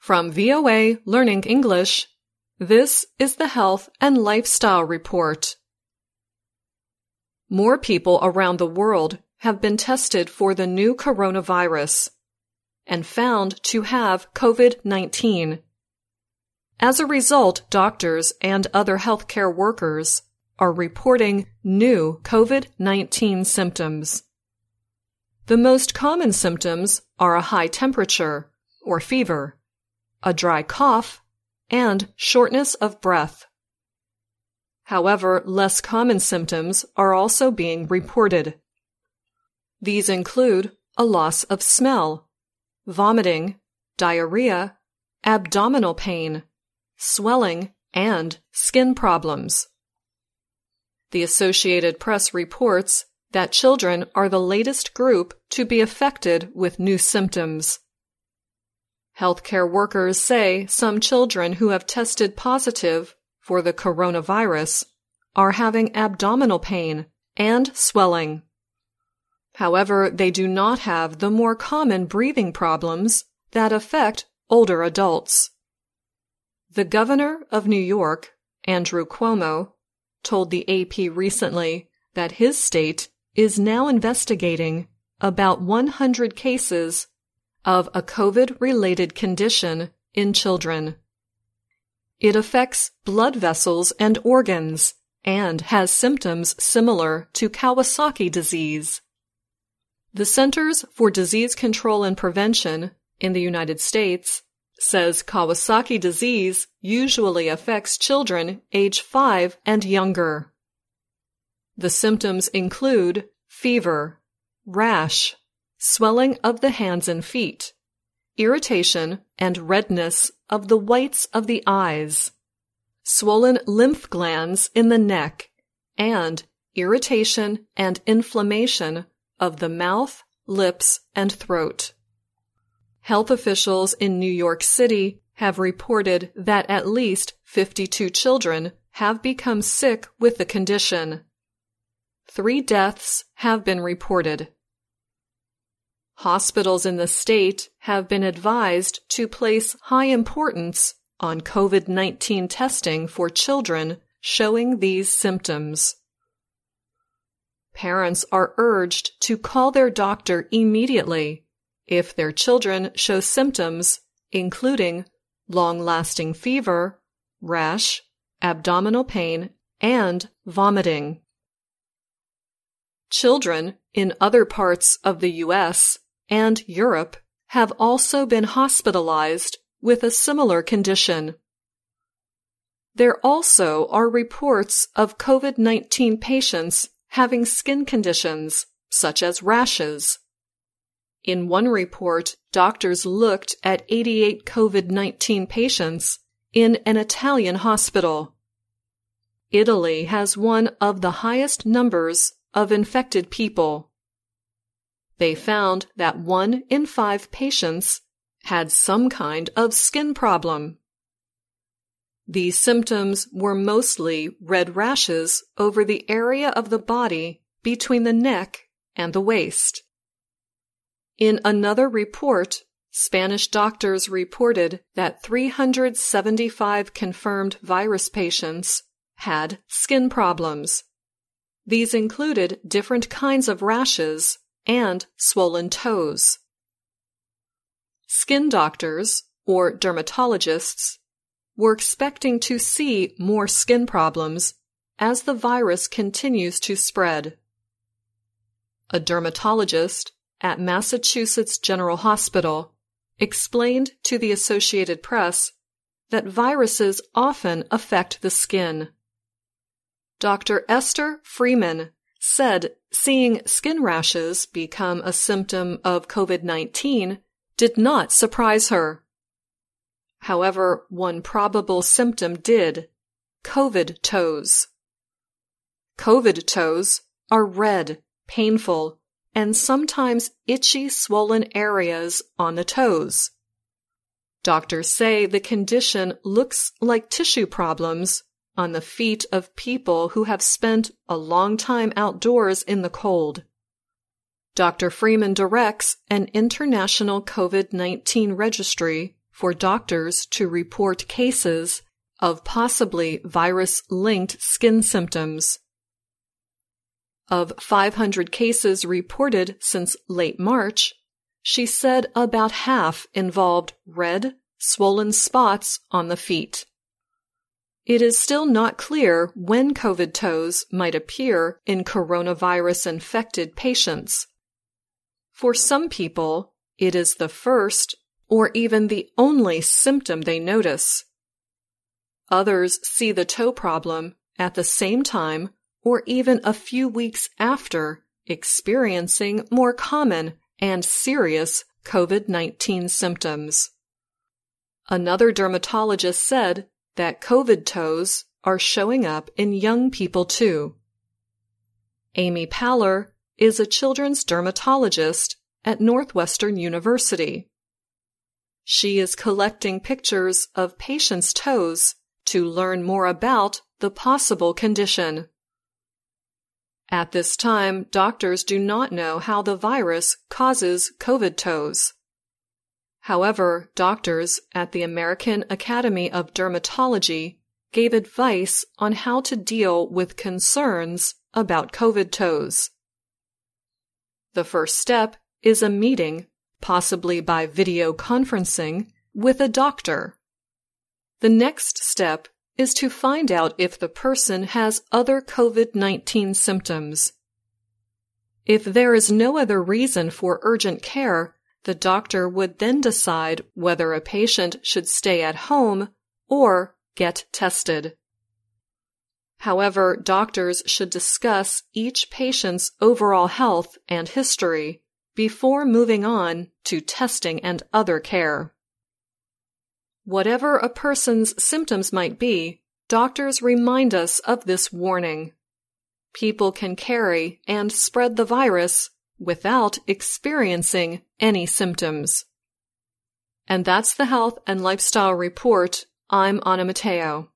From VOA Learning English, this is the Health and Lifestyle Report. More people around the world have been tested for the new coronavirus and found to have COVID-19. As a result, doctors and other healthcare workers are reporting new COVID-19 symptoms. The most common symptoms are a high temperature or fever, a dry cough, and shortness of breath. However, less common symptoms are also being reported. These include a loss of smell, vomiting, diarrhea, abdominal pain, swelling, and skin problems. The Associated Press reports that children are the latest group to be affected with new symptoms. Healthcare workers say some children who have tested positive for the coronavirus are having abdominal pain and swelling. However, they do not have the more common breathing problems that affect older adults. The governor of New York, Andrew Cuomo, told the AP recently that his state is now investigating about 100 cases of a COVID-related condition in children. It affects blood vessels and organs and has symptoms similar to Kawasaki disease. The Centers for Disease Control and Prevention in the United States says Kawasaki disease usually affects children age 5 and younger. The symptoms include fever, rash, swelling of the hands and feet, irritation and redness of the whites of the eyes, swollen lymph glands in the neck, and irritation and inflammation of the mouth, lips, and throat. Health officials in New York City have reported that at least 52 children have become sick with the condition. 3 deaths have been reported. Hospitals in the state have been advised to place high importance on COVID-19 testing for children showing these symptoms. Parents are urged to call their doctor immediately if their children show symptoms including long-lasting fever, rash, abdominal pain, and vomiting. Children in other parts of the U.S. and Europe have also been hospitalized with a similar condition. There also are reports of COVID-19 patients having skin conditions such as rashes. In one report, doctors looked at 88 COVID-19 patients in an Italian hospital. Italy has one of the highest numbers of infected people. They found that 1 in 5 patients had some kind of skin problem. These symptoms were mostly red rashes over the area of the body between the neck and the waist. In another report, Spanish doctors reported that 375 confirmed virus patients had skin problems. These included different kinds of rashes and swollen toes. Skin doctors, or dermatologists, were expecting to see more skin problems as the virus continues to spread. A dermatologist at Massachusetts General Hospital explained to the Associated Press that viruses often affect the skin. Dr. Esther Freeman said seeing skin rashes become a symptom of COVID-19 did not surprise her. However, one probable symptom did: COVID toes. COVID toes are red, painful, and sometimes itchy, swollen areas on the toes. Doctors say the condition looks like tissue problems on the feet of people who have spent a long time outdoors in the cold. Dr. Freeman directs an international COVID-19 registry for doctors to report cases of possibly virus-linked skin symptoms. Of 500 cases reported since late March, she said about half involved red, swollen spots on the feet. It is still not clear when COVID toes might appear in coronavirus-infected patients. For some people, it is the first or even the only symptom they notice. Others see the toe problem at the same time or even a few weeks after experiencing more common and serious COVID-19 symptoms. Another dermatologist said that COVID toes are showing up in young people too. Amy Paller is a children's dermatologist at Northwestern University. She is collecting pictures of patients' toes to learn more about the possible condition. At this time, doctors do not know how the virus causes COVID toes. However, doctors at the American Academy of Dermatology gave advice on how to deal with concerns about COVID toes. The first step is a meeting, possibly by video conferencing, with a doctor. The next step is to find out if the person has other COVID-19 symptoms. If there is no other reason for urgent care, the doctor would then decide whether a patient should stay at home or get tested. However, doctors should discuss each patient's overall health and history before moving on to testing and other care. Whatever a person's symptoms might be, doctors remind us of this warning. People can carry and spread the virus without experiencing any symptoms. And that's the Health and Lifestyle Report. I'm Anna Matteo.